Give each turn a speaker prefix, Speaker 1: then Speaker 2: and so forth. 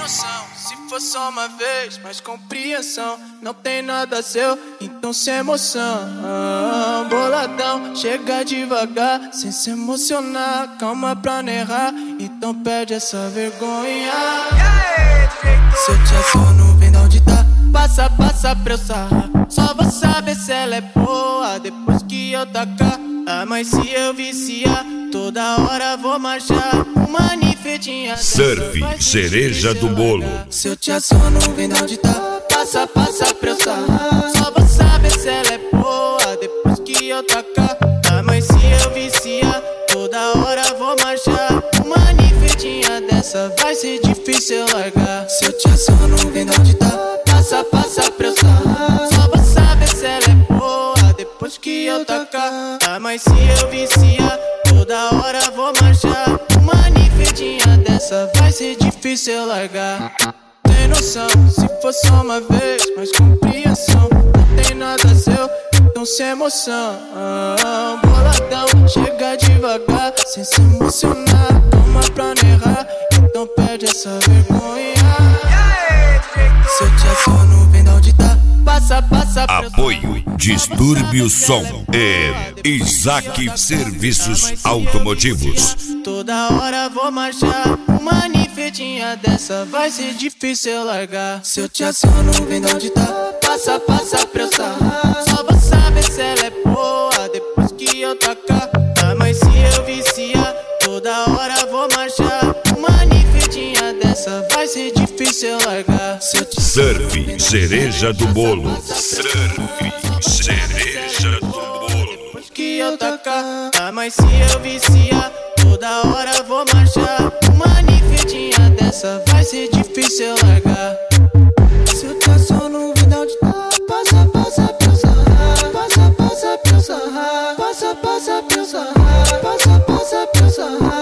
Speaker 1: noção, se for só uma vez, mais compreensão. Não tem nada seu, então sem emoção. Boladão, chega devagar, sem se emocionar. Calma pra não errar, então perde essa vergonha. Se eu te aciono, vem da onde tá. Passa pra eu sarrar. Só vou saber se ela é boa depois que eu tacar. Mas se eu viciar, toda hora vou marchar. Uma ninfetinha
Speaker 2: Surf, cereja do bolo.
Speaker 1: Se eu te aciono, vem da onde tá. Passa pra eu sarrar. Só vou saber se ela é boa depois que eu tacar. Mas se eu viciar, toda hora vou marchar. Uma ninfetinha dessa vai ser difícil eu largar. Se eu te aciono, vem da onde tá. Passa pra eu sarrar. Só vou saber se ela é boa depois que eu tacar. Mas se eu viciar, toda hora vou marchar. Uma ninfetinha dessa vai ser difícil eu largar. Tem noção, se for só uma vez, mais compreensão. Não tem nada seu, então sem emoção. Boladão, chega devagar, sem se emocionar. Toma pra não errar, então perde essa vergonha. Se eu te aciono, vem da onde tá. Passa
Speaker 2: Apoio Distúrbio Som e Isaac Serviços Automotivos.
Speaker 1: Toda hora vou marchar. Uma ninfetinha dessa vai ser difícil eu largar. Se eu te aciono, vem da onde tá. Passa pra eu sarrar. Só vou saber se ela é boa depois que eu tacar. Mas se eu viciar, toda hora vou marchar. Uma ninfetinha dessa vai ser difícil eu largar. Se eu te
Speaker 2: Surf, cereja do bolo. Surf, cereja do bolo.
Speaker 1: depois que eu tacar. Mas se eu viciar, toda hora vou marchar. Uma ninfetinha dessa vai ser difícil eu largar. Se eu te aciono, vem da onde tá. Passa pra eu sarrar. Passa pra eu sarrar. Passa pra eu sarrar. Passa pra eu sarrar.